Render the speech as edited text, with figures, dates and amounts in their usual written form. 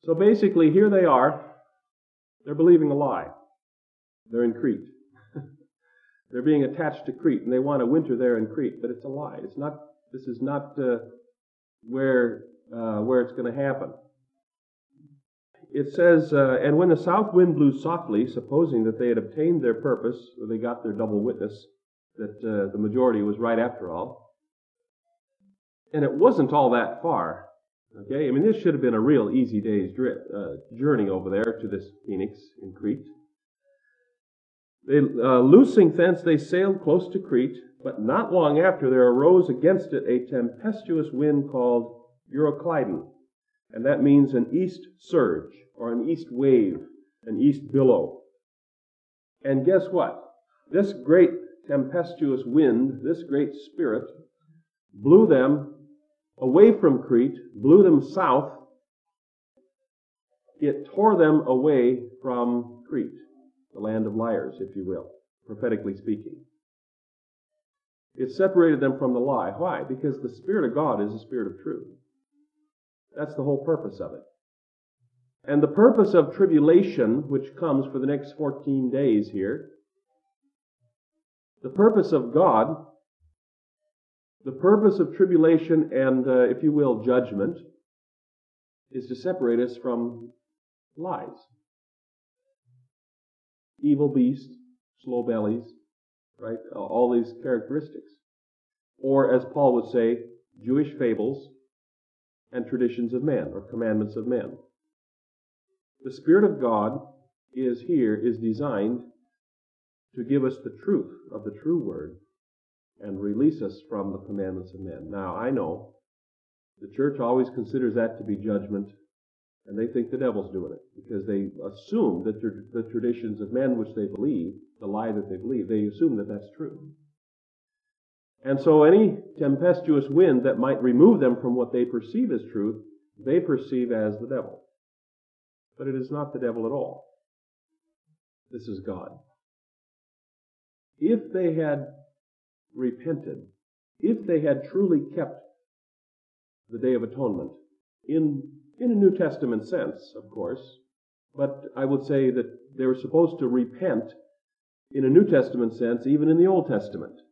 So basically, here they are. They're believing a lie. They're in Crete. They're being attached to Crete, and they want to winter there in Crete, but it's a lie. It's not. This is not where it's going to happen. It says, and when the south wind blew softly, supposing that they had obtained their purpose, or they got their double witness, that the majority was right after all, and it wasn't all that far. Okay, I mean, this should have been a real easy day's journey over there to this Phoenix in Crete. They, loosing thence, they sailed close to Crete, but not long after there arose against it a tempestuous wind called Euroclydon, and that means an east surge, or an east wave, an east billow. And guess what? This great tempestuous wind, this great spirit, blew them away from Crete, blew them south. It tore them away from Crete, the land of liars, if you will, prophetically speaking. It separated them from the lie. Why? Because the Spirit of God is the Spirit of truth. That's the whole purpose of it. And the purpose of tribulation, which comes for the next 14 days here, the purpose of God, the purpose of tribulation and, if you will, judgment, is to separate us from lies. Evil beasts, slow bellies, right? All these characteristics. Or, as Paul would say, Jewish fables and traditions of men, or commandments of men. The Spirit of God is designed to give us the truth of the true Word and release us from the commandments of men. Now, I know the church always considers that to be judgment, and they think the devil's doing it, because they assume that the traditions of men which they believe, the lie that they believe, they assume that that's true. And so any tempestuous wind that might remove them from what they perceive as truth, they perceive as the devil. But it is not the devil at all. This is God. If they had repented, if they had truly kept the Day of Atonement, in a New Testament sense, of course, but I would say that they were supposed to repent in a New Testament sense, even in the Old Testament.